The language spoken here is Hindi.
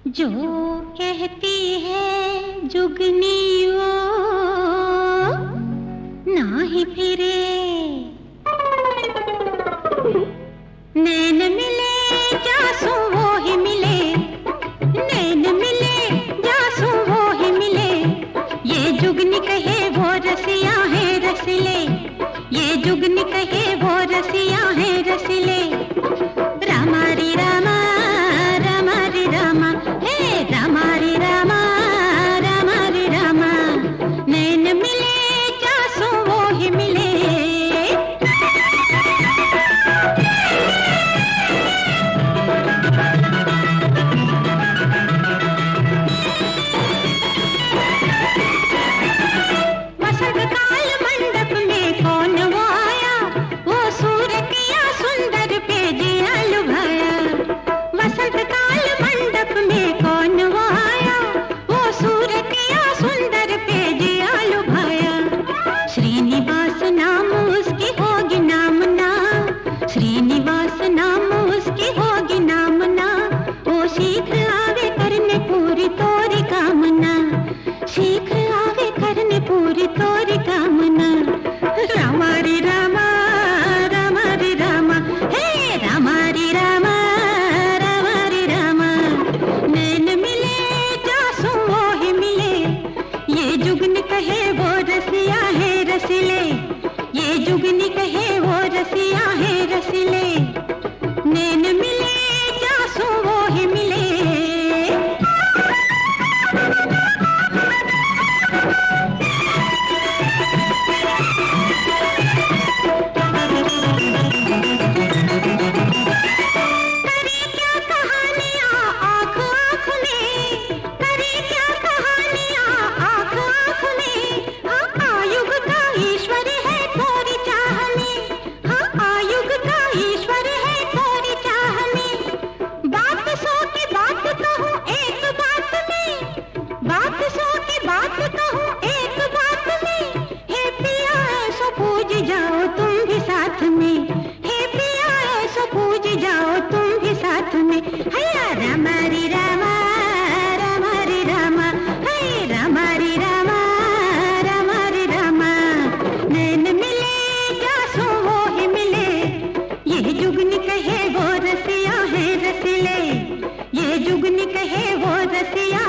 जो कहती है जुगनी वो ना ही फिरे, नैन मिले जासू वो ही मिले, नैन मिले जासू वो ही मिले। ये जुगनी कहे वो रसिया है रसीले, ये जुगनी कहे वो रसिया है रसीले। रामा रे रामा, रामा रे रामा, हे रामा रे रामा, रामा रे रामा। नैन मिले जासू वो ही मिले। श्रीनिवास नाम उसकी होगी नामना, श्रीनिवास नाम उसकी होगी नामना। वो शीघ्र आवे करने पूरी तोरी कामना, शीघ्र आवे करने पूरी तोरी कामना। रामा रे रामा, रामा रे रामा, हे रामा रे रामा, रामा रे रामा। नैन मिले जासू वो ही मिले, ये जुगनी कहे वो रसिया है रसीले, ये जुगनी कहे वो रसिया है रसीले। नैन मिले जासू वो ही मिले। करे क्या कहानियां आँख आँख में, करे क्या कहानियां आँख आँख में। हाँ आयुग का ईश्वर है थोड़ी चाह में, हाँ आयुग का ईश्वर है थोड़ी चाह में। बात सौ की बात कहूँ एक बात में, बात सौ की बात कहूँ एक बात में। हे पिया ऐसो पूज जाओ तुम भी साथ में, हे पिया ऐसो पूज जाओ तुम भी साथ में। हैया रामा रे रामा, रामा रे रामा, हे रामा रे रामा, रामा रे रामा। नैन मिले जासू वो ही मिले, ये जुगनी कहे वो रसिया है रसीले, ये जुगनी कहे वो रसिया